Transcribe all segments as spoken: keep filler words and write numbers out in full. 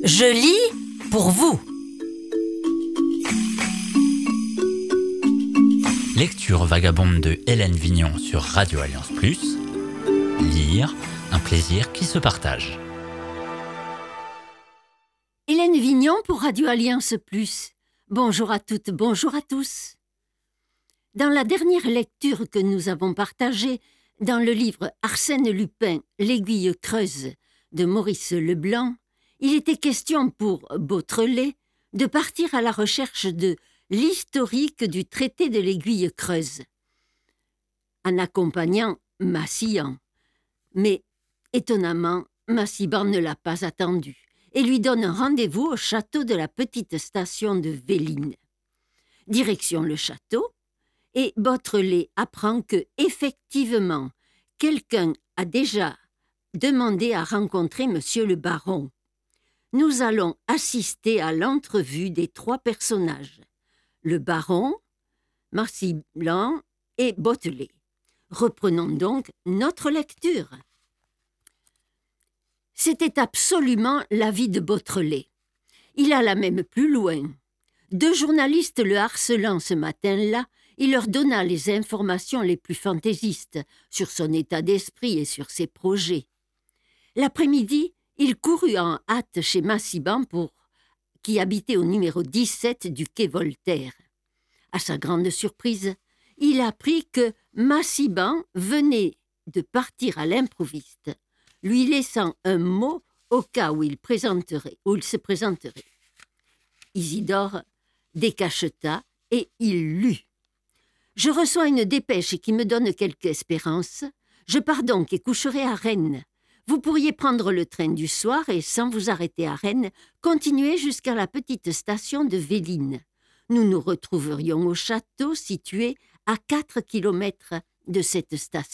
Je lis pour vous. Lecture vagabonde de Hélène Vignon sur Radio Alliance plus. Lire, un plaisir qui se partage. Hélène Vignon pour Radio Alliance plus. Bonjour à toutes, bonjour à tous. Dans la dernière lecture que nous avons partagée, dans le livre Arsène Lupin, l'Aiguille creuse de Maurice Leblanc, il était question pour Beautrelet de partir à la recherche de l'historique du traité de l'Aiguille creuse, en accompagnant Massiban. Mais, étonnamment, Massiban ne l'a pas attendu et lui donne un rendez-vous au château de la petite station de Véline. Direction le château, et Beautrelet apprend que, effectivement, quelqu'un a déjà demandé à rencontrer Monsieur le baron. Nous allons assister à l'entrevue des trois personnages, le baron, Massiban et Beautrelet. Reprenons donc notre lecture. C'était absolument l'avis de Beautrelet. Il alla même plus loin. Deux journalistes le harcelant ce matin-là, il leur donna les informations les plus fantaisistes sur son état d'esprit et sur ses projets. L'après-midi, il courut en hâte chez Massiban pour... qui habitait au numéro dix-sept du quai Voltaire. À sa grande surprise, il apprit que Massiban venait de partir à l'improviste, lui laissant un mot au cas où il, présenterait, où il se présenterait. Isidore décacheta et il lut. « Je reçois une dépêche qui me donne quelque espérance. Je pars donc et coucherai à Rennes. Vous pourriez prendre le train du soir et, sans vous arrêter à Rennes, continuer jusqu'à la petite station de Véline. Nous nous retrouverions au château situé à quatre kilomètres de cette station. »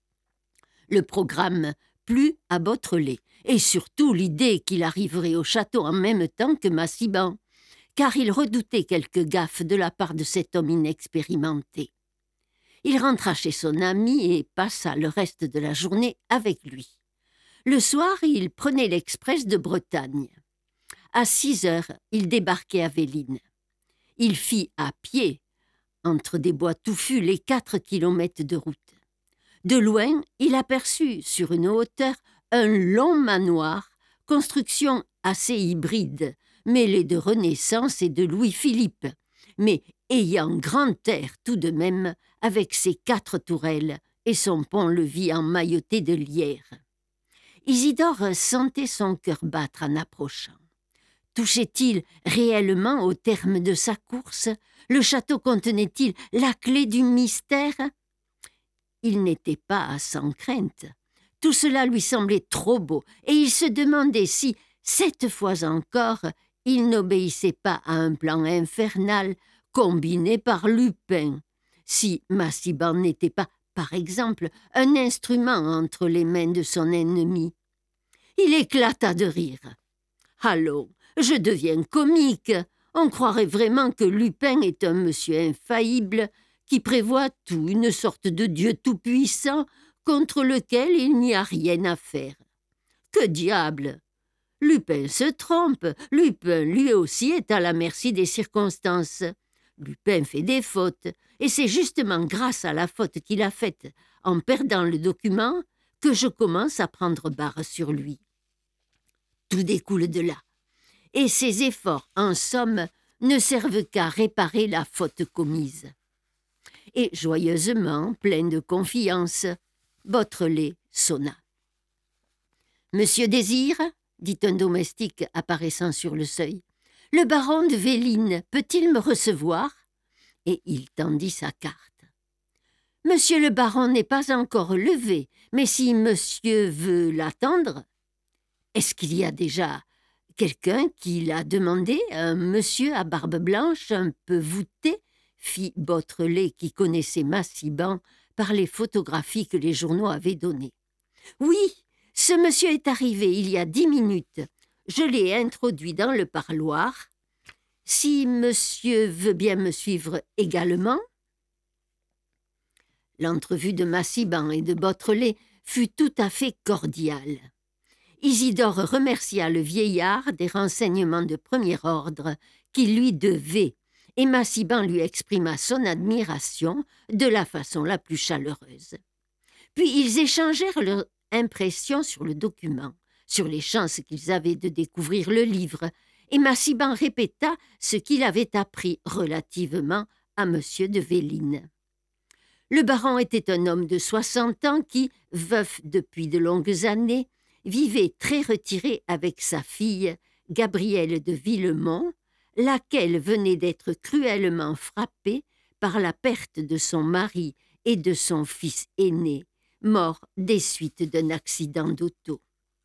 Le programme plut à Beautrelet, et surtout l'idée qu'il arriverait au château en même temps que Massiban, car il redoutait quelque gaffe de la part de cet homme inexpérimenté. Il rentra chez son ami et passa le reste de la journée avec lui. Le soir, il prenait l'express de Bretagne. À six heures, il débarquait à Véline. Il fit à pied, entre des bois touffus, les quatre kilomètres de route. De loin, il aperçut sur une hauteur un long manoir, construction assez hybride, mêlée de Renaissance et de Louis-Philippe, mais ayant grand air tout de même avec ses quatre tourelles et son pont-levis emmailloté de lierre. Isidore sentait son cœur battre en approchant. Touchait-il réellement au terme de sa course? Le château contenait-il la clé du mystère? Il n'était pas sans crainte. Tout cela lui semblait trop beau, et il se demandait si, cette fois encore, il n'obéissait pas à un plan infernal combiné par Lupin, si Massiban n'était pas, par exemple, un instrument entre les mains de son ennemi. Il éclata de rire. « Allons, je deviens comique. On croirait vraiment que Lupin est un monsieur infaillible qui prévoit tout, une sorte de dieu tout-puissant contre lequel il n'y a rien à faire. Que diable! Lupin se trompe. Lupin, lui aussi, est à la merci des circonstances. Lupin fait des fautes, et c'est justement grâce à la faute qu'il a faite en perdant le document que je commence à prendre barre sur lui. Tout découle de là, et ses efforts, en somme, ne servent qu'à réparer la faute commise. » Et joyeusement, plein de confiance, Beautrelet sonna. « Monsieur Désir, dit un domestique apparaissant sur le seuil, le baron de Véline peut-il me recevoir ?» Et il tendit sa carte. « Monsieur le baron n'est pas encore levé, mais si monsieur veut l'attendre... » « Est-ce qu'il y a déjà quelqu'un qui l'a demandé, un monsieur à barbe blanche, un peu voûté ?» fit Beautrelet, qui connaissait Massiban par les photographies que les journaux avaient données. « Oui, ce monsieur est arrivé il y a dix minutes. Je l'ai introduit dans le parloir. Si monsieur veut bien me suivre également... » L'entrevue de Massiban et de Beautrelet fut tout à fait cordiale. Isidore remercia le vieillard des renseignements de premier ordre qu'il lui devait, et Massiban lui exprima son admiration de la façon la plus chaleureuse. Puis ils échangèrent leurs impressions sur le document, sur les chances qu'ils avaient de découvrir le livre, et Massiban répéta ce qu'il avait appris relativement à M. de Vélines. Le baron était un homme de soixante ans qui, veuf depuis de longues années, vivait très retiré avec sa fille, Gabrielle de Villemont, laquelle venait d'être cruellement frappée par la perte de son mari et de son fils aîné, mort des suites d'un accident d'auto.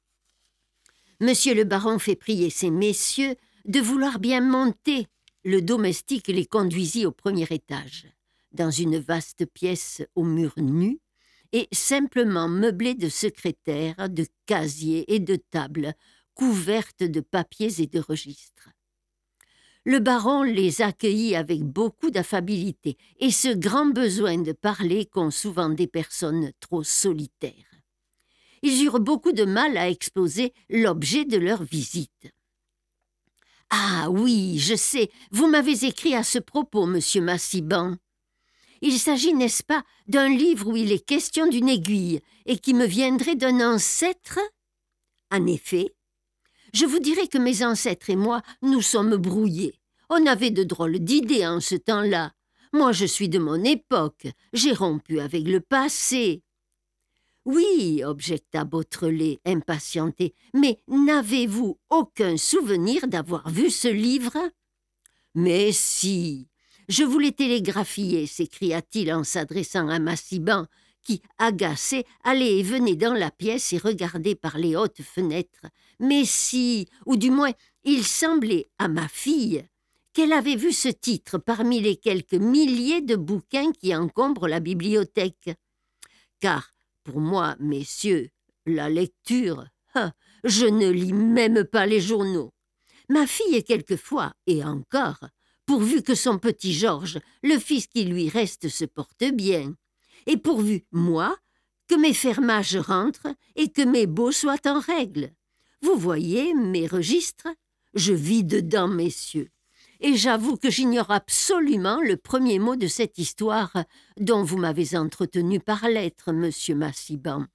Monsieur le baron fait prier ces messieurs de vouloir bien monter. Le domestique les conduisit au premier étage, dans une vaste pièce aux murs nus et simplement meublée de secrétaires, de casiers et de tables, couvertes de papiers et de registres. Le baron les accueillit avec beaucoup d'affabilité et ce grand besoin de parler qu'ont souvent des personnes trop solitaires. Ils eurent beaucoup de mal à exposer l'objet de leur visite. « Ah oui, je sais, vous m'avez écrit à ce propos, monsieur Massiban. Il s'agit, n'est-ce pas, d'un livre où il est question d'une aiguille et qui me viendrait d'un ancêtre ? En effet, je vous dirai que mes ancêtres et moi, nous sommes brouillés. On avait de drôles d'idées en ce temps-là. Moi, je suis de mon époque. J'ai rompu avec le passé. » « Oui, objecta Beautrelet, impatienté, mais n'avez-vous aucun souvenir d'avoir vu ce livre ? » « Mais si, je vous l'ai télégraphié, s'écria-t-il en s'adressant à Massiban, qui, agacé, allait et venait dans la pièce et regardait par les hautes fenêtres. Mais si, ou du moins, il semblait à ma fille qu'elle avait vu ce titre parmi les quelques milliers de bouquins qui encombrent la bibliothèque. Car, pour moi, messieurs, la lecture, ah, je ne lis même pas les journaux. Ma fille est quelquefois, et encore, pourvu que son petit Georges, le fils qui lui reste, se porte bien, et pourvu, moi, que mes fermages rentrent et que mes baux soient en règle. Vous voyez mes registres? Je vis dedans, messieurs. Et j'avoue que j'ignore absolument le premier mot de cette histoire dont vous m'avez entretenu par lettre, monsieur Massiban.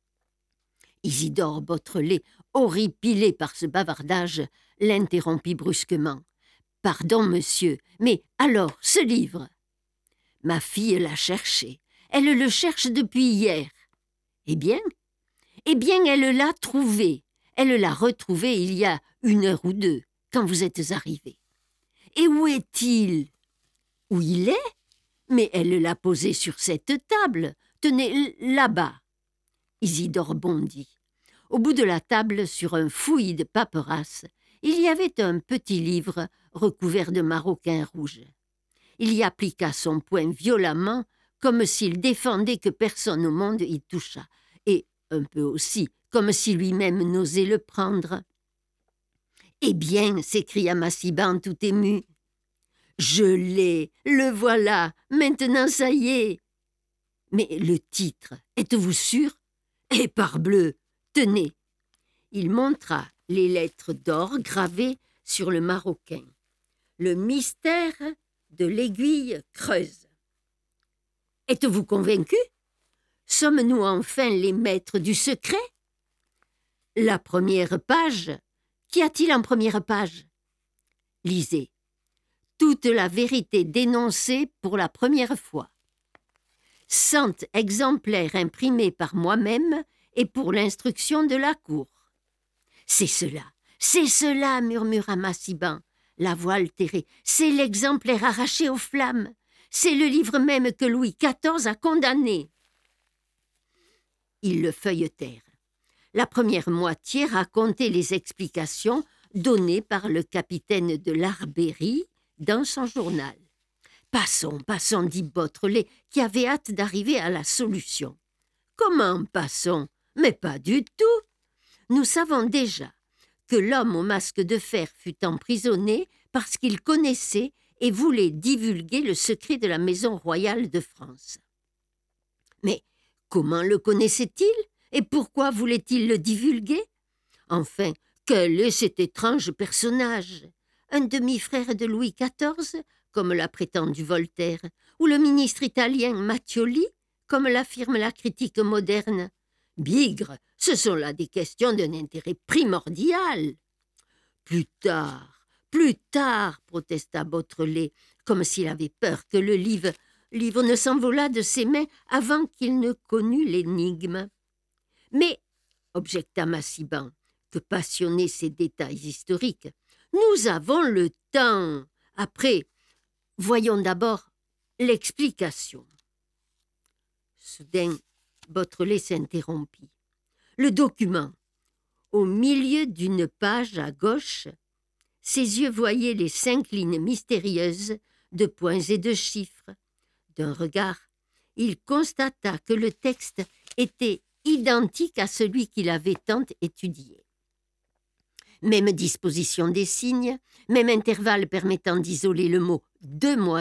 Isidore Beautrelet, horripilé par ce bavardage, l'interrompit brusquement. « Pardon, monsieur, mais alors, ce livre ?» « Ma fille l'a cherché. Elle le cherche depuis hier. »« Eh bien ?»« Eh bien, elle l'a trouvé. Elle l'a retrouvé il y a une heure ou deux, quand vous êtes arrivé. »« Et où est-il ?»« Où il est ? Mais elle l'a posé sur cette table. Tenez, là-bas. » Isidore bondit. Au bout de la table, sur un fouillis de paperasses, il y avait un petit livre recouvert de maroquin rouge. Il y appliqua son poing violemment, comme s'il défendait que personne au monde y touchât, et un peu aussi, comme si lui-même n'osait le prendre. « Eh bien, s'écria Massiban tout ému. « Je l'ai, le voilà, maintenant ça y est. » « Mais le titre, êtes-vous sûr ? Et parbleu, tenez !» Il montra les lettres d'or gravées sur le maroquin. « Le mystère de l'aiguille creuse. » « Êtes-vous convaincu ? Sommes-nous enfin les maîtres du secret ? La première page. Qu'y a-t-il en première page ? Lisez. Toute la vérité dénoncée pour la première fois. Cent exemplaires imprimés par moi-même et pour l'instruction de la cour. C'est cela, c'est cela, murmura Massiban, la voix altérée. C'est l'exemplaire arraché aux flammes. C'est le livre même que Louis quatorze a condamné. Ils le feuilletèrent. La première moitié racontait les explications données par le capitaine de l'Arbérie dans son journal. « Passons, passons, dit Beautrelet, qui avait hâte d'arriver à la solution. »« Comment passons ? Mais pas du tout. Nous savons déjà que l'homme au masque de fer fut emprisonné parce qu'il connaissait et voulait divulguer le secret de la maison royale de France. Mais comment le connaissait-il et pourquoi voulait-il le divulguer ? Enfin, quel est cet étrange personnage? Un demi-frère de Louis quatorze, comme l'a prétendu Voltaire, ou le ministre italien Mattioli, comme l'affirme la critique moderne? Bigre, ce sont là des questions d'un intérêt primordial. Plus tard, plus tard, protesta Beautrelet, comme s'il avait peur que le livre, livre ne s'envolât de ses mains avant qu'il ne connût l'énigme. Mais, objecta Massiban, que passionnaient ces détails historiques, nous avons le temps. Après, voyons d'abord l'explication. Soudain, Beautrelet s'interrompit. Le document, au milieu d'une page à gauche, ses yeux voyaient les cinq lignes mystérieuses de points et de chiffres. D'un regard, il constata que le texte était identique à celui qu'il avait tant étudié. Même disposition des signes, même intervalle permettant d'isoler le mot « demoiselle »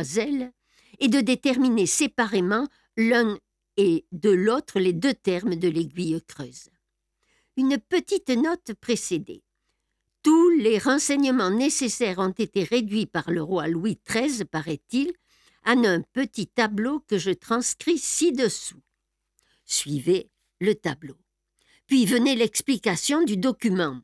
et de déterminer séparément l'un et de l'autre les deux termes de l'aiguille creuse. Une petite note précédait. Tous les renseignements nécessaires ont été réduits par le roi Louis treize, paraît-il, en un petit tableau que je transcris ci-dessous. Suivez le tableau. Puis venait l'explication du document.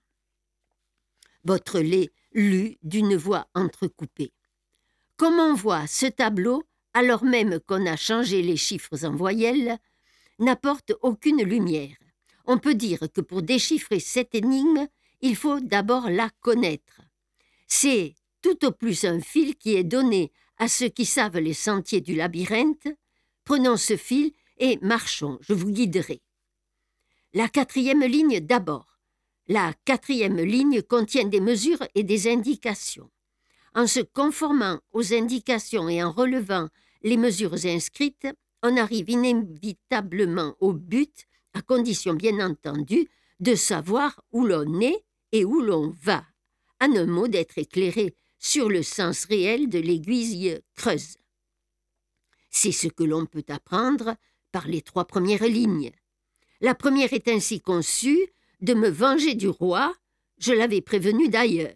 Beautrelet lut d'une voix entrecoupée. Comme on voit, ce tableau, alors même qu'on a changé les chiffres en voyelles, n'apporte aucune lumière. On peut dire que pour déchiffrer cette énigme, il faut d'abord la connaître. C'est tout au plus un fil qui est donné à ceux qui savent les sentiers du labyrinthe. Prenons ce fil et marchons, je vous guiderai. La quatrième ligne d'abord. La quatrième ligne contient des mesures et des indications. En se conformant aux indications et en relevant les mesures inscrites, on arrive inévitablement au but, à condition bien entendu de savoir où l'on est et où l'on va. En un mot, d'être éclairé sur le sens réel de l'aiguille creuse. C'est ce que l'on peut apprendre par les trois premières lignes. La première est ainsi conçue de me venger du roi, je l'avais prévenu d'ailleurs.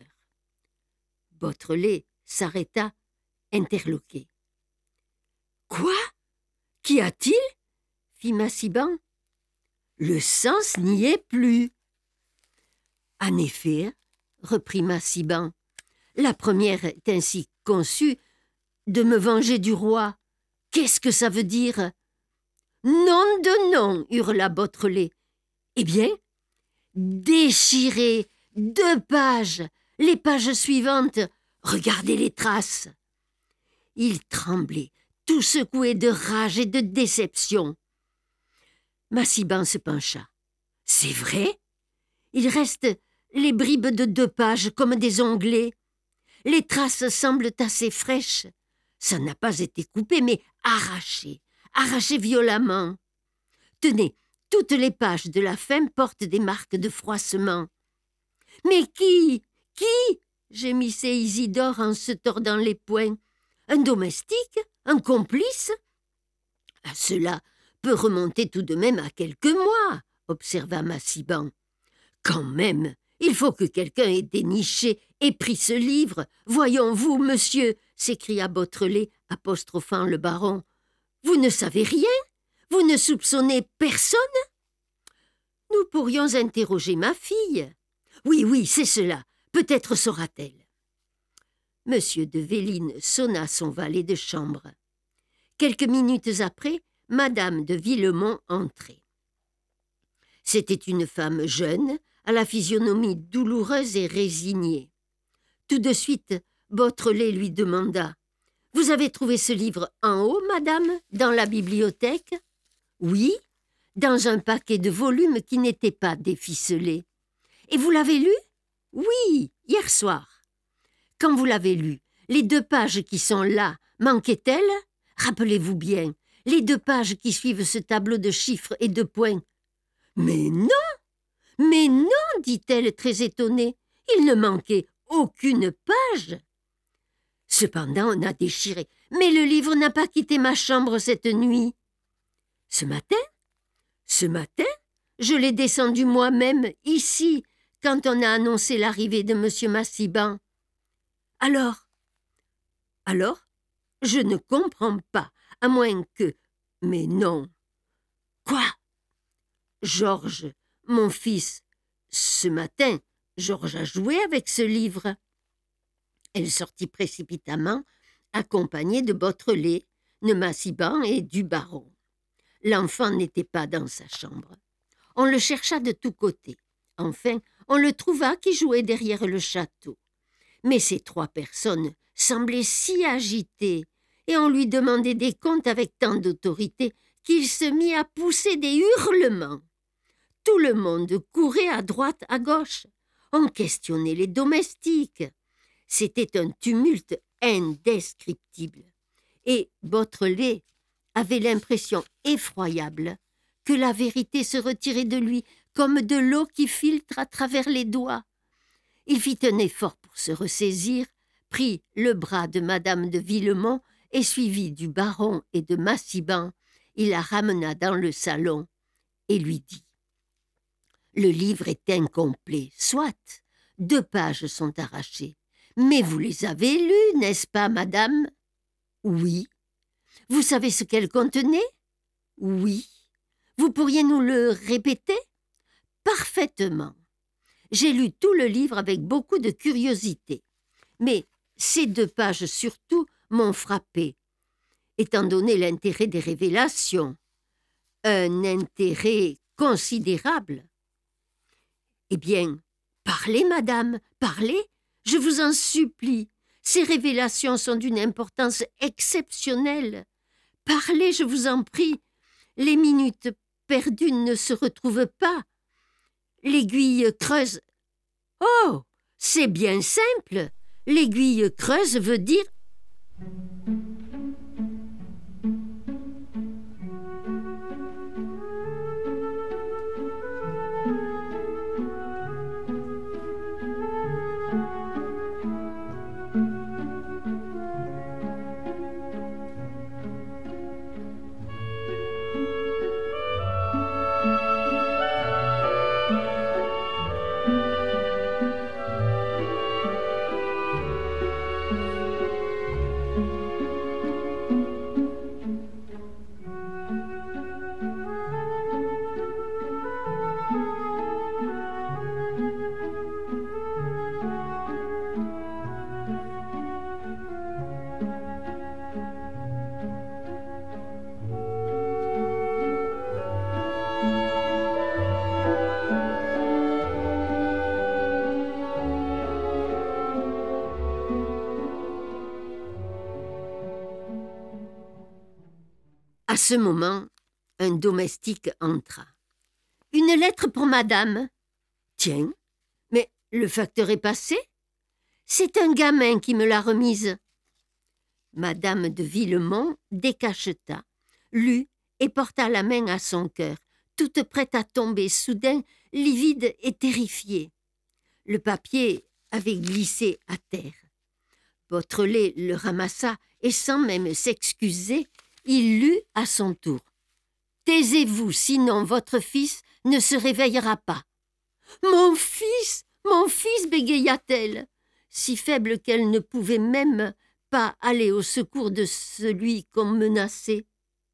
Beautrelet s'arrêta, interloqué. « Quoi? Qu'y a-t-il » fit Massiban. « Le sens n'y est plus. » En effet, reprit Massiban, la première est ainsi conçue de me venger du roi. Qu'est-ce que ça veut dire? Nom de nom, hurla Beautrelet. Eh bien, déchirez deux pages, les pages suivantes, regardez les traces. Il tremblait, tout secoué de rage et de déception. Massiban se pencha. C'est vrai? Il reste les bribes de deux pages comme des onglets. Les traces semblent assez fraîches. Ça n'a pas été coupé, mais arraché, arraché violemment. Tenez, toutes les pages de la fin portent des marques de froissement. « Mais qui? Qui ?» gémissait Isidore en se tordant les poings. « Un domestique? Un complice ?» « Cela peut remonter tout de même à quelques mois, » observa Massiban. « Quand même, il faut que quelqu'un ait déniché et pris ce livre. Voyons-vous, monsieur, » s'écria Beautrelet, apostrophant le baron. « Vous ne savez rien? Vous ne soupçonnez personne ?»« Nous pourrions interroger ma fille. »« Oui, oui, c'est cela. Peut-être saura-t-elle. » Monsieur de Vélines sonna son valet de chambre. Quelques minutes après, Madame de Villemont entrait. C'était une femme jeune, à la physionomie douloureuse et résignée. Tout de suite, Beautrelet lui demanda « Vous avez trouvé ce livre en haut, madame, dans la bibliothèque ?»« Oui, dans un paquet de volumes qui n'étaient pas déficelés. »« Et vous l'avez lu ?»« Oui, hier soir. »« Quand vous l'avez lu, les deux pages qui sont là manquaient-elles ? Rappelez-vous bien, les deux pages qui suivent ce tableau de chiffres et de points. »« Mais non, mais non, dit-elle très étonnée, il ne manquait aucune page. » Cependant, on a déchiré. Mais le livre n'a pas quitté ma chambre cette nuit. Ce matin ? Ce matin, je l'ai descendu moi-même, ici, quand on a annoncé l'arrivée de Monsieur Massiban. Alors Alors Je ne comprends pas, à moins que... Mais non. Quoi? Georges, mon fils, ce matin, Georges a joué avec ce livre. Elle sortit précipitamment, accompagnée de Beautrelet, de Massiban et du baron. L'enfant n'était pas dans sa chambre. On le chercha de tous côtés. Enfin, on le trouva qui jouait derrière le château. Mais ces trois personnes semblaient si agitées, et on lui demandait des comptes avec tant d'autorité qu'il se mit à pousser des hurlements. Tout le monde courait à droite, à gauche. On questionnait les domestiques. C'était un tumulte indescriptible. Et Beautrelet avait l'impression effroyable que la vérité se retirait de lui comme de l'eau qui filtre à travers les doigts. Il fit un effort pour se ressaisir, prit le bras de Madame de Villemont et suivi du baron et de Massiban, il la ramena dans le salon et lui dit « Le livre est incomplet, soit, deux pages sont arrachées. Mais vous les avez lues, n'est-ce pas, madame ?»« Oui. »« Vous savez ce qu'elles contenaient ?»« Oui. »« Vous pourriez nous le répéter ?»« Parfaitement. J'ai lu tout le livre avec beaucoup de curiosité. Mais ces deux pages surtout m'ont frappé, étant donné l'intérêt des révélations. Un intérêt considérable. Eh bien, parlez, madame, parlez, je vous en supplie. Ces révélations sont d'une importance exceptionnelle. Parlez, je vous en prie. Les minutes perdues ne se retrouvent pas. L'aiguille creuse. Oh, c'est bien simple. L'aiguille creuse veut dire... À ce moment, un domestique entra. « Une lettre pour madame. »« Tiens, mais le facteur est passé ? » ?»« C'est un gamin qui me l'a remise. » Madame de Villemont décacheta, lut et porta la main à son cœur, toute prête à tomber soudain, livide et terrifiée. Le papier avait glissé à terre. Beautrelet le ramassa et sans même s'excuser, il lut à son tour. « Taisez-vous, sinon votre fils ne se réveillera pas. »« Mon fils, mon fils !» bégaya-t-elle, si faible qu'elle ne pouvait même pas aller au secours de celui qu'on menaçait.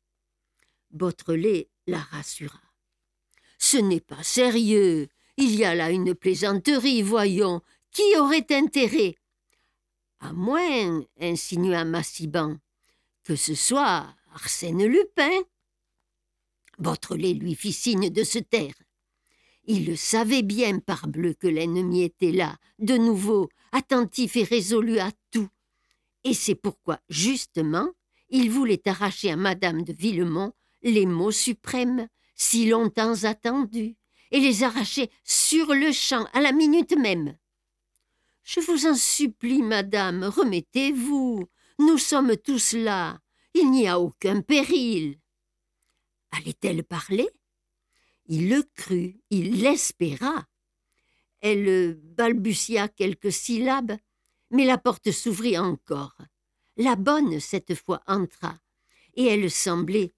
Beautrelet la rassura. « Ce n'est pas sérieux. Il y a là une plaisanterie, voyons. Qui aurait intérêt ?»« À moins, insinua Massiban, que ce soit Arsène Lupin. » Beautrelet lui fit signe de se taire. Il le savait bien, parbleu, que l'ennemi était là, de nouveau, attentif et résolu à tout. Et c'est pourquoi, justement, il voulait arracher à Madame de Villemont les mots suprêmes, si longtemps attendus, et les arracher sur le champ, à la minute même. « Je vous en supplie, madame, remettez-vous. Nous sommes tous là. Il n'y a aucun péril. » Allait-elle parler? Il le crut, il l'espéra. Elle balbutia quelques syllabes, mais la porte s'ouvrit encore. La bonne, cette fois, entra, et elle semblait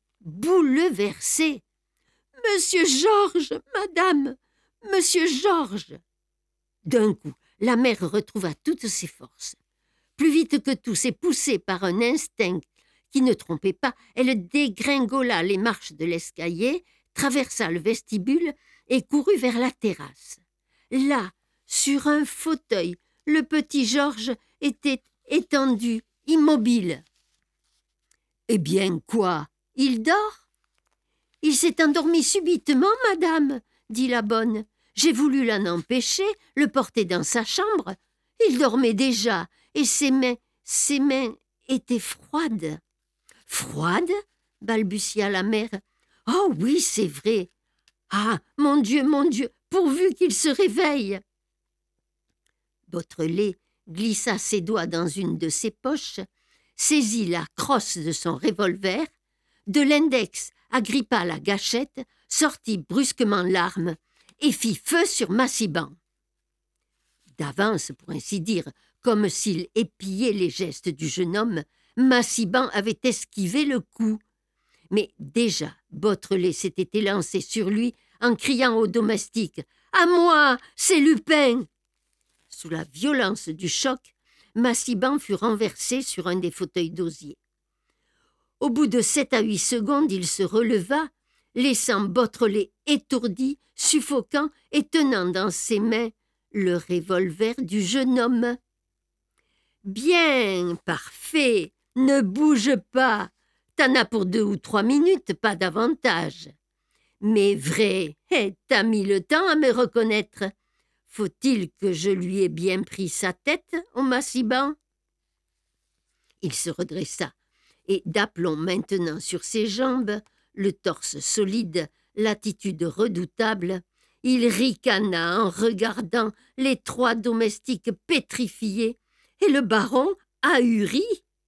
bouleversée. « Monsieur Georges, madame, monsieur Georges !» D'un coup, la mère retrouva toutes ses forces. Plus vite que tous et poussée par un instinct qui ne trompait pas, elle dégringola les marches de l'escalier, traversa le vestibule et courut vers la terrasse. Là, sur un fauteuil, le petit Georges était étendu, immobile. « Eh bien, quoi? Il dort ?»« Il s'est endormi subitement, madame, » dit la bonne. « J'ai voulu l'en empêcher, le porter dans sa chambre. Il dormait déjà, et ses mains, ses mains étaient froides. »« Froides ?» balbutia la mère. « Oh oui, c'est vrai. Ah, mon Dieu, mon Dieu, pourvu qu'il se réveille !» Beautrelet glissa ses doigts dans une de ses poches, saisit la crosse de son revolver, de l'index agrippa la gâchette, sortit brusquement l'arme et fit feu sur Massiban. D'avance, pour ainsi dire, comme s'il épiait les gestes du jeune homme, Massiban avait esquivé le coup. Mais déjà, Beautrelet s'était élancé sur lui en criant au domestique « À moi, c'est Lupin !» Sous la violence du choc, Massiban fut renversé sur un des fauteuils d'osier. Au bout de sept à huit secondes, il se releva, laissant Beautrelet étourdi, suffocant et tenant dans ses mains le revolver du jeune homme. « Bien, parfait, ne bouge pas, t'en as pour deux ou trois minutes, pas davantage. Mais vrai, eh, t'as mis le temps à me reconnaître. Faut-il que je lui ai bien pris sa tête, au Massiban ?» Il se redressa, et d'aplomb maintenant sur ses jambes, le torse solide, l'attitude redoutable, il ricana en regardant les trois domestiques pétrifiés et le baron ahuri.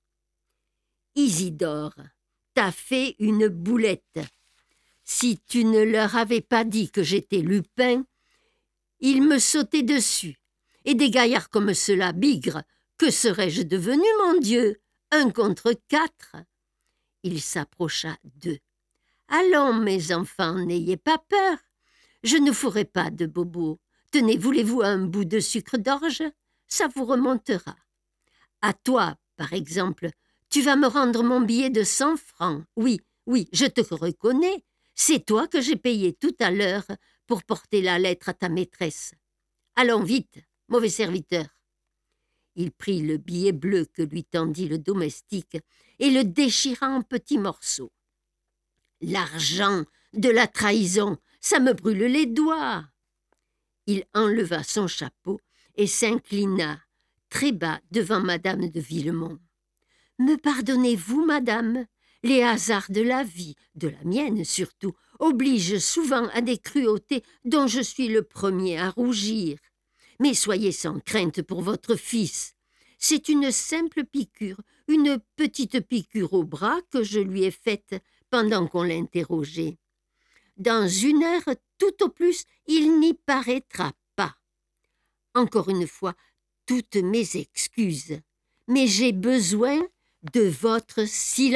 « Isidore, t'as fait une boulette. Si tu ne leur avais pas dit que j'étais Lupin, ils me sautaient dessus. Et des gaillards comme ceux-là, bigres, que serais-je devenu, mon Dieu? Un contre quatre. » Il s'approcha d'eux. « Allons, mes enfants, n'ayez pas peur. Je ne ferai pas de bobo. Tenez, voulez-vous un bout de sucre d'orge? Ça vous remontera. À toi, par exemple, tu vas me rendre mon billet de cent francs. Oui, oui, je te reconnais. C'est toi que j'ai payé tout à l'heure pour porter la lettre à ta maîtresse. Allons vite, mauvais serviteur. » Il prit le billet bleu que lui tendit le domestique et le déchira en petits morceaux. « L'argent de la trahison, ça me brûle les doigts. » Il enleva son chapeau et s'inclina très bas devant madame de Villemont. « Me pardonnez-vous, madame? Les hasards de la vie, de la mienne surtout, obligent souvent à des cruautés dont je suis le premier à rougir. Mais soyez sans crainte pour votre fils. C'est une simple piqûre, une petite piqûre au bras que je lui ai faite pendant qu'on l'interrogeait. Dans une heure, tout au plus, il n'y paraîtra pas. Encore une fois, toutes mes excuses, mais j'ai besoin de votre silence. »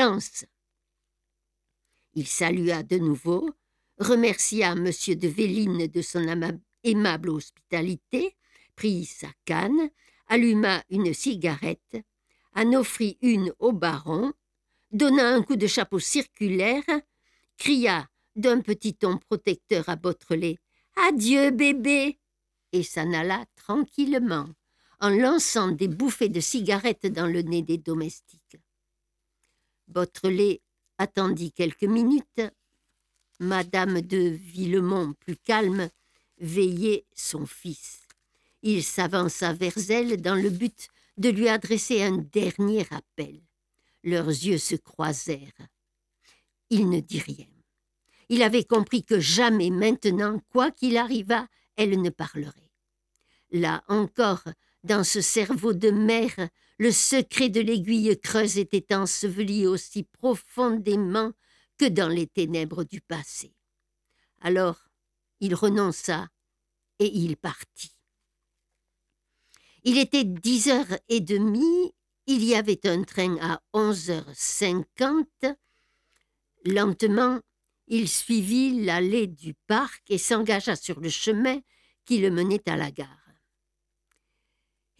Il salua de nouveau, remercia M. de Vélines de son aimable hospitalité, prit sa canne, alluma une cigarette, en offrit une au baron, donna un coup de chapeau circulaire, cria d'un petit ton protecteur à Beautrelet « Adieu, bébé !» et s'en alla tranquillement, en lançant des bouffées de cigarette dans le nez des domestiques. Beautrelet attendit quelques minutes. Madame de Villemont, plus calme, veillait son fils. Il s'avança vers elle dans le but de lui adresser un dernier appel. Leurs yeux se croisèrent. Il ne dit rien. Il avait compris que jamais maintenant, quoi qu'il arrivât, elle ne parlerait. Là encore, dans ce cerveau de mère, le secret de l'aiguille creuse était enseveli aussi profondément que dans les ténèbres du passé. Alors, il renonça et il partit. Il était dix heures et demie, il y avait un train à onze heures cinquante. Lentement, il suivit l'allée du parc et s'engagea sur le chemin qui le menait à la gare.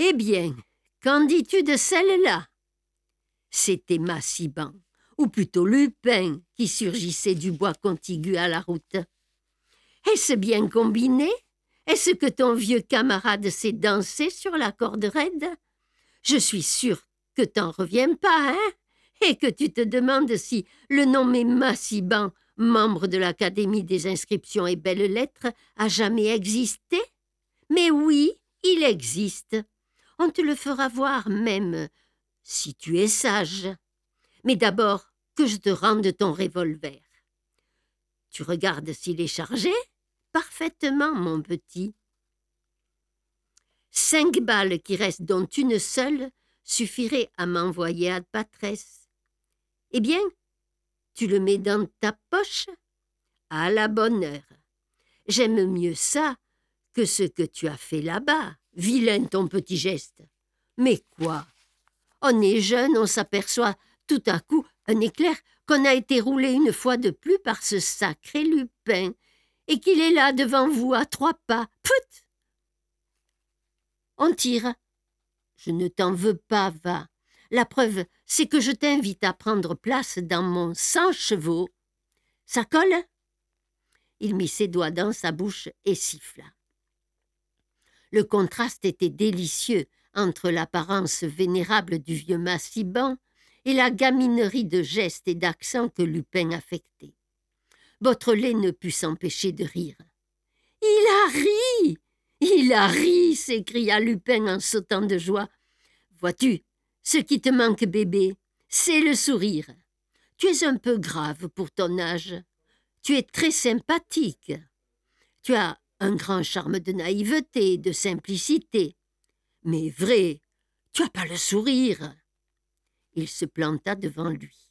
Eh bien, qu'en dis-tu de celle-là » C'était Massiban, ou plutôt Lupin, qui surgissait du bois contigu à la route. « Est-ce bien combiné ? Est-ce que ton vieux camarade sait danser sur la corde raide ? Je suis sûre que t'en reviens pas, hein ? Et que tu te demandes si le nommé Massiban, membre de l'Académie des inscriptions et belles-lettres, a jamais existé ? Mais oui, il existe. On te le fera voir même, si tu es sage. Mais d'abord, que je te rende ton revolver. Tu regardes s'il est chargé ? Parfaitement, mon petit. Cinq balles qui restent, dont une seule, suffiraient à m'envoyer à Patresse. Eh bien, tu le mets dans ta poche ? À la bonne heure. J'aime mieux ça que ce que tu as fait là-bas. Vilain ton petit geste. Mais quoi ? On est jeune, on s'aperçoit tout à coup, un éclair, qu'on a été roulé une fois de plus par ce sacré Lupin, et qu'il est là devant vous à trois pas. Put ! On tire. Je ne t'en veux pas, va. La preuve, c'est que je t'invite à prendre place dans mon cent chevaux. Ça colle ? Il mit ses doigts dans sa bouche et siffla. Le contraste était délicieux entre l'apparence vénérable du vieux Massiban et la gaminerie de gestes et d'accents que Lupin affectait. Beautrelet ne put s'empêcher de rire. « Il a ri ! Il a ri !» s'écria Lupin en sautant de joie. « Vois-tu, ce qui te manque, bébé, c'est le sourire. Tu es un peu grave pour ton âge. Tu es très sympathique. Tu as un grand charme de naïveté, de simplicité. Mais vrai, tu n'as pas le sourire. » Il se planta devant lui.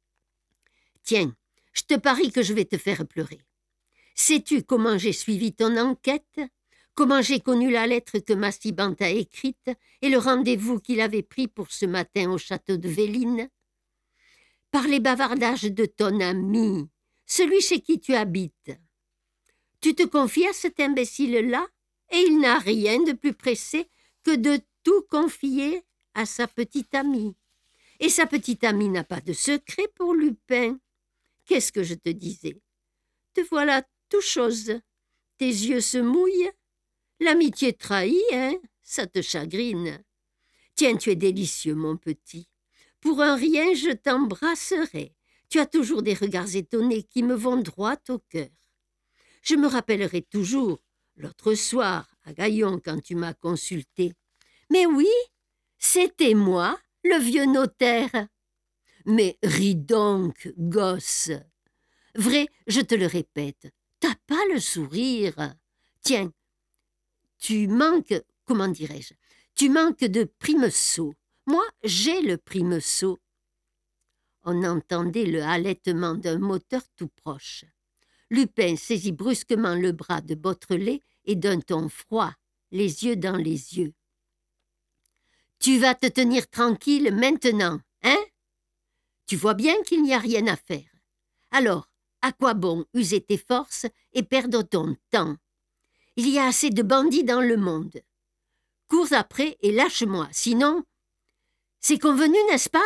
« Tiens, je te parie que je vais te faire pleurer. Sais-tu comment j'ai suivi ton enquête ? Comment j'ai connu la lettre que Massiban t'a écrite et le rendez-vous qu'il avait pris pour ce matin au château de Véline ? Par les bavardages de ton ami, celui chez qui tu habites. Tu te confies à cet imbécile-là et il n'a rien de plus pressé que de tout confier à sa petite amie. Et sa petite amie n'a pas de secret pour Lupin. Qu'est-ce que je te disais ? Te voilà tout chose. Tes yeux se mouillent. L'amitié trahie, hein ? Ça te chagrine. Tiens, tu es délicieux, mon petit. Pour un rien, je t'embrasserai. Tu as toujours des regards étonnés qui me vont droit au cœur. Je me rappellerai toujours, l'autre soir, à Gaillon, quand tu m'as consulté. Mais oui, c'était moi, le vieux notaire. Mais ris donc, gosse. Vrai, je te le répète, t'as pas le sourire. Tiens, tu manques, comment dirais-je, tu manques de primesaut. Moi, j'ai le primesaut. On entendait le halètement d'un moteur tout proche. Lupin saisit brusquement le bras de Beautrelet et d'un ton froid, les yeux dans les yeux. « Tu vas te tenir tranquille maintenant, hein ? Tu vois bien qu'il n'y a rien à faire. Alors, à quoi bon user tes forces et perdre ton temps ? Il y a assez de bandits dans le monde. Cours après et lâche-moi, sinon... C'est convenu, n'est-ce pas ?»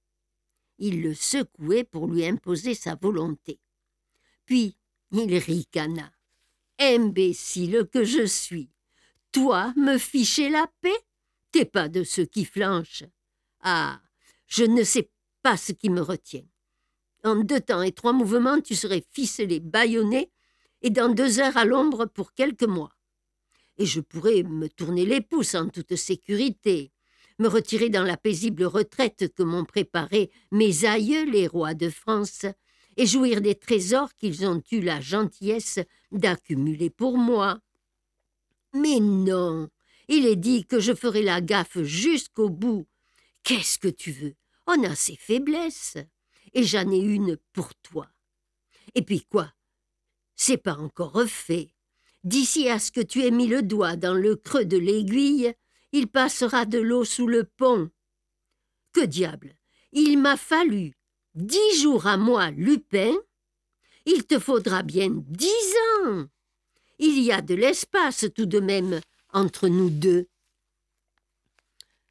Il le secouait pour lui imposer sa volonté. Puis il ricana. « Imbécile que je suis! Toi, me ficher la paix ? T'es pas de ceux qui flanchent. Ah, je ne sais pas ce qui me retient. En deux temps et trois mouvements, tu serais ficelé, bâillonné, et dans deux heures à l'ombre pour quelques mois. Et je pourrais me tourner les pouces en toute sécurité, me retirer dans la paisible retraite que m'ont préparée mes aïeux, les rois de France, et jouir des trésors qu'ils ont eu la gentillesse d'accumuler pour moi. Mais non, il est dit que je ferai la gaffe jusqu'au bout. Qu'est-ce que tu veux ? On a ses faiblesses, et j'en ai une pour toi. Et puis quoi ? C'est pas encore fait. D'ici à ce que tu aies mis le doigt dans le creux de l'aiguille, il passera de l'eau sous le pont. Que diable, il m'a fallu dix jours à moi, Lupin. Il te faudra bien dix ans. Il y a de l'espace tout de même entre nous deux.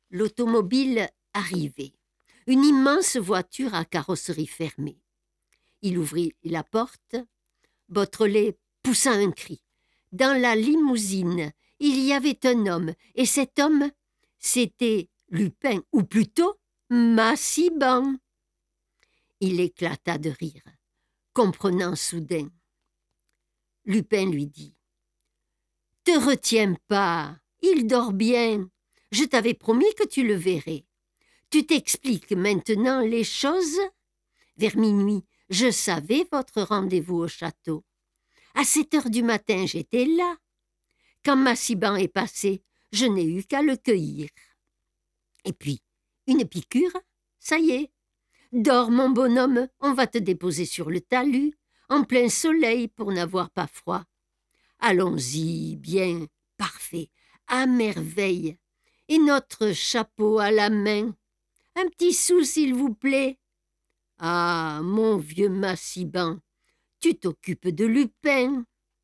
L'automobile arrivait. Une immense voiture à carrosserie fermée. Il ouvrit la porte. Beautrelet poussa un cri. Dans la limousine, il y avait un homme, et cet homme, c'était Lupin, ou plutôt Massiban. Il éclata de rire, comprenant soudain. Lupin lui dit « Te retiens pas, il dort bien. Je t'avais promis que tu le verrais. Tu t'expliques maintenant les choses ? Vers minuit, je savais votre rendez-vous au château. À sept heures du matin, j'étais là. Quand Massiban est passé, je n'ai eu qu'à le cueillir. Et puis, une piqûre, ça y est. Dors, mon bonhomme, on va te déposer sur le talus, en plein soleil pour n'avoir pas froid. Allons-y, bien, parfait, à merveille. Et notre chapeau à la main. Un petit sou, s'il vous plaît. Ah, mon vieux Massiban, tu t'occupes de Lupin. »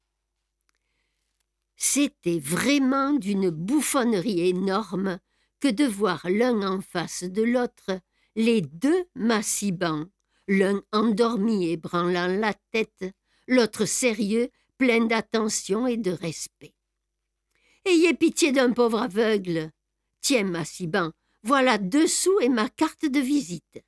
C'était vraiment d'une bouffonnerie énorme que de voir l'un en face de l'autre, les deux Massiban, l'un endormi et branlant la tête, l'autre sérieux, plein d'attention et de respect. « Ayez pitié d'un pauvre aveugle. Tiens, Massiban, voilà deux sous et ma carte de visite.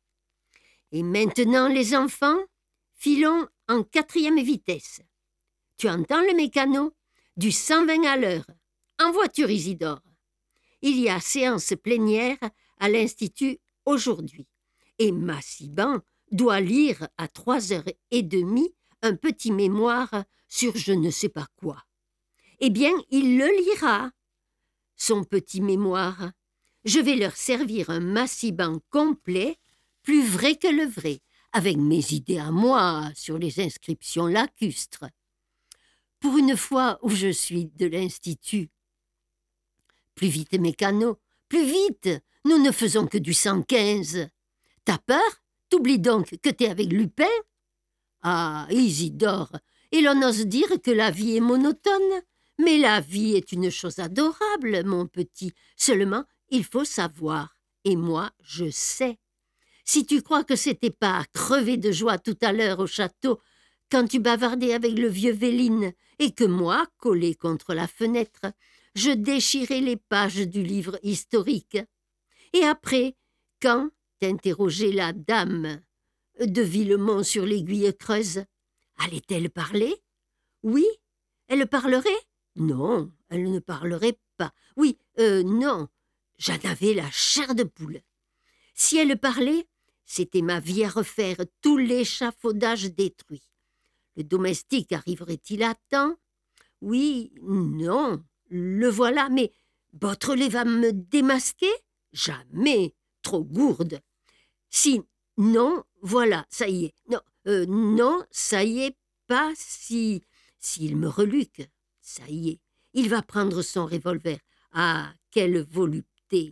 Et maintenant, les enfants, filons en quatrième vitesse. Tu entends le mécano ? Du cent vingt à l'heure. En voiture, Isidore. Il y a séance plénière à l'Institut aujourd'hui. Et Massiban doit lire à trois heures et demie un petit mémoire sur je ne sais pas quoi. Eh bien, il le lira, son petit mémoire. Je vais leur servir un Massiban complet, plus vrai que le vrai, avec mes idées à moi sur les inscriptions lacustres. Pour une fois où je suis de l'Institut. Plus vite, mécano, plus vite, nous ne faisons que du cent quinze. T'as peur ? T'oublies donc que t'es avec Lupin ? Ah, Isidore, et l'on ose dire que la vie est monotone. Mais la vie est une chose adorable, mon petit. Seulement, il faut savoir. Et moi, je sais. Si tu crois que c'était pas à crever de joie tout à l'heure au château, quand tu bavardais avec le vieux Véline, et que moi, collé contre la fenêtre, je déchirais les pages du livre historique. Et après, quand t'interrogeais la dame de Villemont sur l'aiguille creuse, allait-elle parler ? Oui, elle parlerait ? Non, elle ne parlerait pas. Oui, euh, non, j'en avais la chair de poule. Si elle parlait, c'était ma vie à refaire, tout l'échafaudage détruit. Le domestique arriverait-il à temps ? Oui, non, le voilà, mais Beautrelet va me démasquer ? Jamais, trop gourde. Si, non, voilà, ça y est. Non, euh, non, ça y est, pas si... S'il me reluque, ça y est. Il va prendre son revolver. Ah, quelle volupté.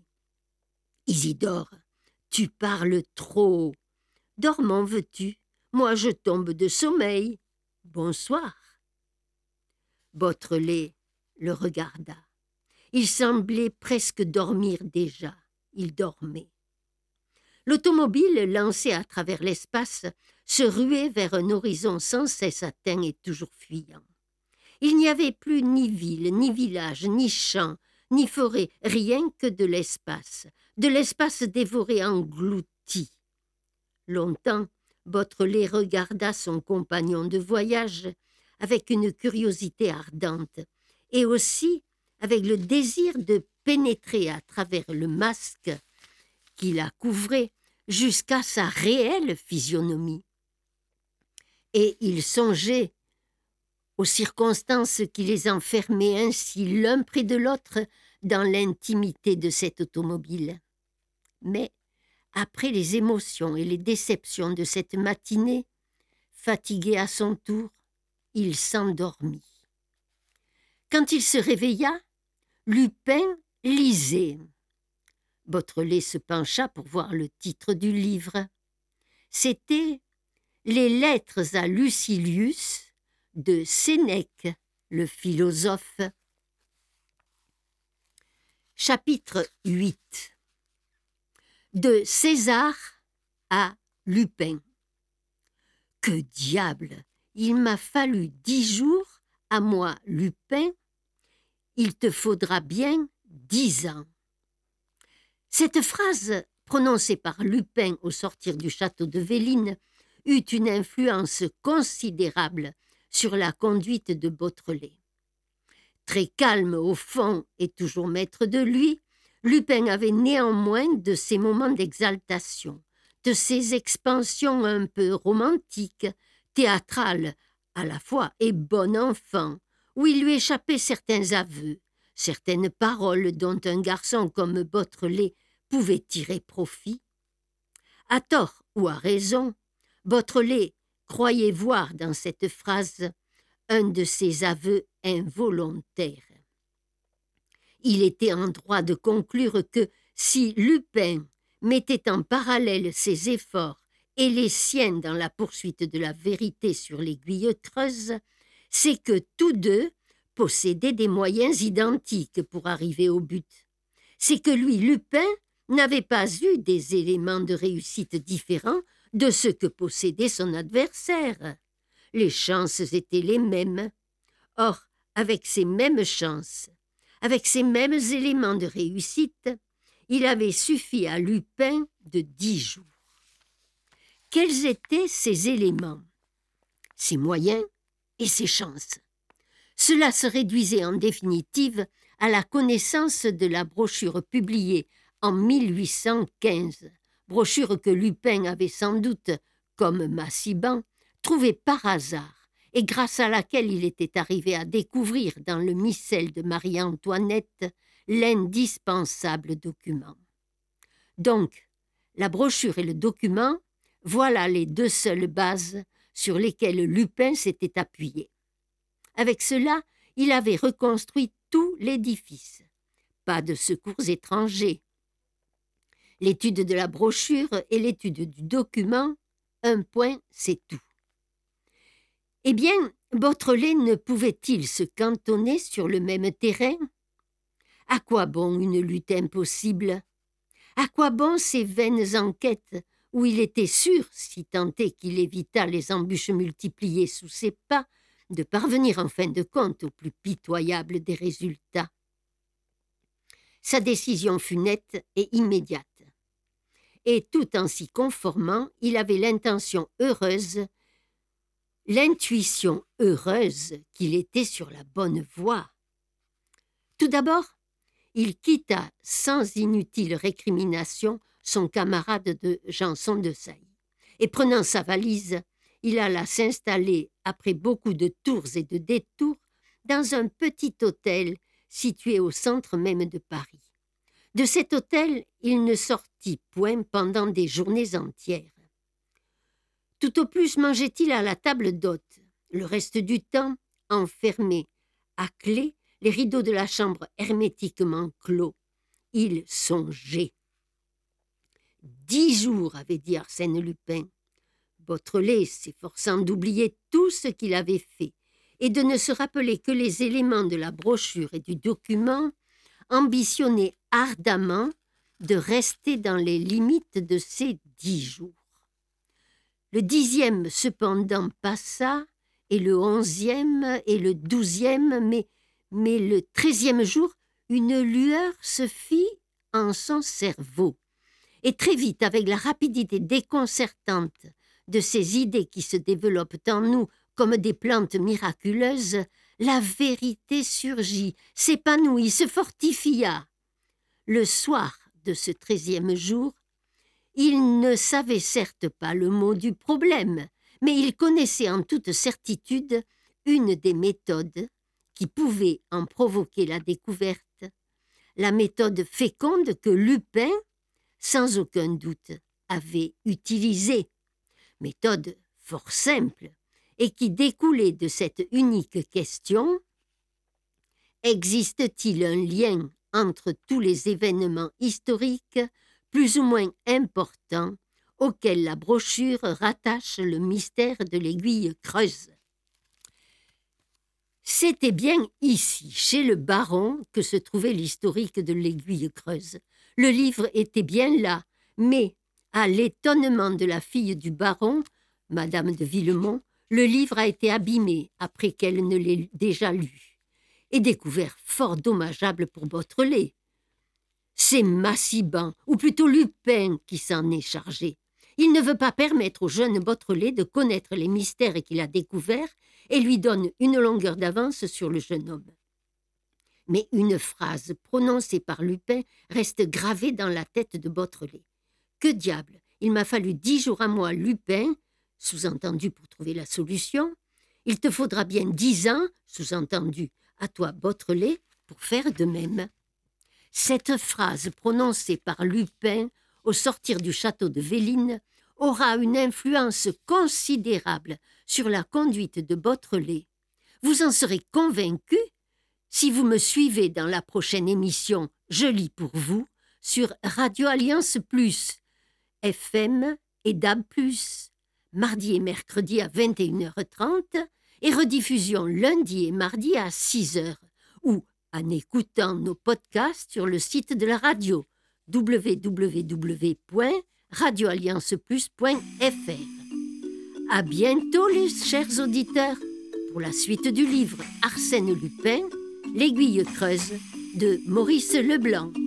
Isidore, tu parles trop. Dormant veux-tu ? Moi, je tombe de sommeil. Bonsoir. Beautrelet le regarda. Il semblait presque dormir déjà. Il dormait. L'automobile, lancée à travers l'espace, se ruait vers un horizon sans cesse atteint et toujours fuyant. Il n'y avait plus ni ville, ni village, ni champ, ni forêt, rien que de l'espace, de l'espace dévoré, englouti. Longtemps, Beautrelet regarda son compagnon de voyage avec une curiosité ardente et aussi avec le désir de pénétrer à travers le masque qui la couvrait jusqu'à sa réelle physionomie. Et il songeait aux circonstances qui les enfermaient ainsi l'un près de l'autre dans l'intimité de cette automobile. Mais, après les émotions et les déceptions de cette matinée, fatigué à son tour, il s'endormit. Quand il se réveilla, Lupin lisait. Beautrelet se pencha pour voir le titre du livre. C'était « Les lettres à Lucilius » de Sénèque, le philosophe. Chapitre huit. De César à Lupin. Que diable! Il m'a fallu dix jours, à moi, Lupin. Il te faudra bien dix ans. Cette phrase, prononcée par Lupin au sortir du château de Véline, eut une influence considérable sur la conduite de Beautrelet. Très calme au fond et toujours maître de lui, Lupin avait néanmoins de ses moments d'exaltation, de ses expansions un peu romantiques, théâtrales à la fois et bon enfant, où il lui échappait certains aveux, certaines paroles dont un garçon comme Beautrelet pouvait tirer profit. À tort ou à raison, Beautrelet croyait voir dans cette phrase un de ses aveux involontaires. Il était en droit de conclure que si Lupin mettait en parallèle ses efforts et les siens dans la poursuite de la vérité sur l'aiguille creuse, c'est que tous deux possédaient des moyens identiques pour arriver au but. C'est que lui, Lupin, n'avait pas eu des éléments de réussite différents de ceux que possédait son adversaire. Les chances étaient les mêmes. Or, avec ces mêmes chances, avec ces mêmes éléments de réussite, il avait suffi à Lupin de dix jours. Quels étaient ces éléments, ses moyens et ses chances? Cela se réduisait en définitive à la connaissance de la brochure publiée en mille huit cent quinze, brochure que Lupin avait sans doute, comme Massiban, trouvée par hasard et grâce à laquelle il était arrivé à découvrir dans le missel de Marie-Antoinette l'indispensable document. Donc, la brochure et le document, voilà les deux seules bases sur lesquelles Lupin s'était appuyé. Avec cela, il avait reconstruit tout l'édifice. Pas de secours étrangers. L'étude de la brochure et l'étude du document, un point, c'est tout. Eh bien, Beautrelet ne pouvait-il se cantonner sur le même terrain? À quoi bon une lutte impossible? À quoi bon ces vaines enquêtes où il était sûr, si tant est qu'il évitât les embûches multipliées sous ses pas, de parvenir en fin de compte au plus pitoyable des résultats? Sa décision fut nette et immédiate. Et tout en s'y conformant, il avait l'intention heureuse, l'intuition heureuse qu'il était sur la bonne voie. Tout d'abord, il quitta sans inutile récrimination son camarade de Janson de Sailly, et prenant sa valise, il alla s'installer, après beaucoup de tours et de détours, dans un petit hôtel situé au centre même de Paris. De cet hôtel, il ne sortit point pendant des journées entières. Tout au plus mangeait-il à la table d'hôte, le reste du temps enfermé, à clé, les rideaux de la chambre hermétiquement clos. Il songeait. Dix jours, avait dit Arsène Lupin. Beautrelet, s'efforçant d'oublier tout ce qu'il avait fait et de ne se rappeler que les éléments de la brochure et du document, ambitionnait ardemment de rester dans les limites de ces dix jours. Le dixième, cependant, passa, et le onzième, et le douzième, mais, mais le treizième jour, une lueur se fit en son cerveau. Et très vite, avec la rapidité déconcertante de ces idées qui se développent en nous comme des plantes miraculeuses, la vérité surgit, s'épanouit, se fortifia. Le soir de ce treizième jour, il ne savait certes pas le mot du problème, mais il connaissait en toute certitude une des méthodes qui pouvait en provoquer la découverte, la méthode féconde que Lupin, sans aucun doute, avait utilisée, méthode fort simple, et qui découlait de cette unique question: existe-t-il un lien entre tous les événements historiques plus ou moins importants auxquels la brochure rattache le mystère de l'aiguille creuse? C'était bien ici, chez le baron, que se trouvait l'historique de l'Aiguille creuse. Le livre était bien là, mais, à l'étonnement de la fille du baron, Madame de Villemont, le livre a été abîmé après qu'elle ne l'ait déjà lu, et découvert fort dommageable pour Beautrelet. C'est Massiban, ou plutôt Lupin, qui s'en est chargé. Il ne veut pas permettre au jeune Beautrelet de connaître les mystères qu'il a découverts et lui donne une longueur d'avance sur le jeune homme. Mais une phrase prononcée par Lupin reste gravée dans la tête de Beautrelet. Que diable, il m'a fallu dix jours à moi, Lupin, sous-entendu pour trouver la solution. Il te faudra bien dix ans, sous-entendu, à toi, Beautrelet, pour faire de même. Cette phrase prononcée par Lupin au sortir du château de Véline aura une influence considérable sur la conduite de Beautrelet. Vous en serez convaincu si vous me suivez dans la prochaine émission Je lis pour vous sur Radio Alliance Plus, F M et D A B plus, mardi et mercredi à vingt et une heures trente et rediffusion lundi et mardi à six heures ou en écoutant nos podcasts sur le site de la radio w w w point radio alliance plus point f r. À bientôt les chers auditeurs pour la suite du livre Arsène Lupin, L'Aiguille creuse de Maurice Leblanc.